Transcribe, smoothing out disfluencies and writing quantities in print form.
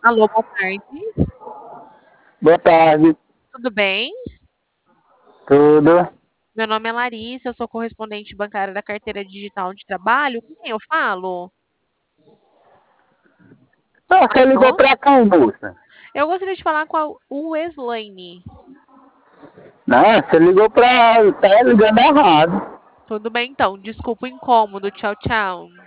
Alô, boa tarde. Boa tarde, Tudo bem? tudo. Meu nome é Larissa, eu sou correspondente bancária da carteira digital de trabalho. Com quem eu falo? Ah, você ligou Alô? pra quem, moça? Eu gostaria de falar com a Weslaine. Não, você ligou pra. Tá ligando errado. Tudo bem, então. Desculpa o incômodo. Tchau, tchau.